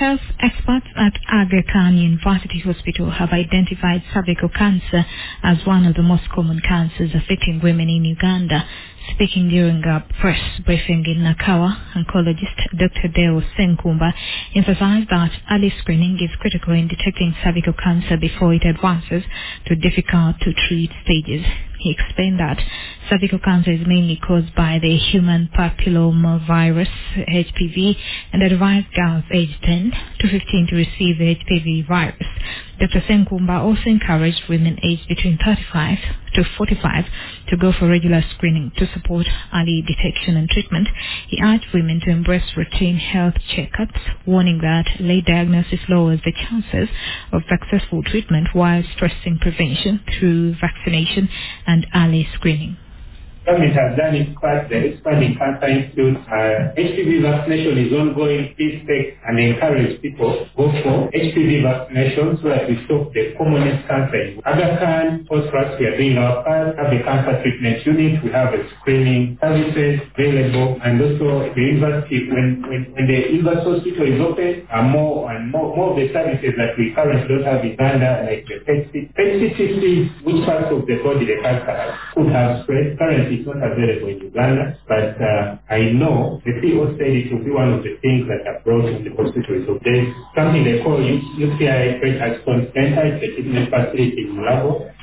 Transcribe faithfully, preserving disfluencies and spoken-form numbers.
Health experts at Aga Khan University Hospital have identified cervical cancer as one of the most common cancers affecting women in Uganda. Speaking during a press briefing in Nakawa, oncologist Doctor Deo Senkumba emphasized that early screening is critical in detecting cervical cancer before it advances to difficult to treat stages. He explained that cervical cancer is mainly caused by the human papillomavirus H P V and advised girls aged ten to fifteen to receive the H P V virus. Doctor Senkumba also encouraged women aged between thirty-five to forty-five to go for regular screening to support early detection and treatment. He urged women to embrace routine health checkups, warning that late diagnosis lowers the chances of successful treatment while stressing prevention through vaccination and early screening. Government has done its part. The Expanding Cancer Institute, uh, H P V vaccination is ongoing. Please take and encourage people go for H P V vaccination so that we stop the commonest cancer. Aga Khan, post-trust, we are doing our part. Have the cancer treatment unit. We have a screening services available, and also the university. When when, when the university hospital is open, uh, more and more more of the services that we currently don't have in Uganda, like the P E T C T, which parts of the body the cancer has, could have spread. Currently, it's not available in Uganda, but uh, I know the C E O said it will be one of the things that are brought in the hospital. So there's something they call U T I Pregnancy Center. It's a treatment facility in Mulago.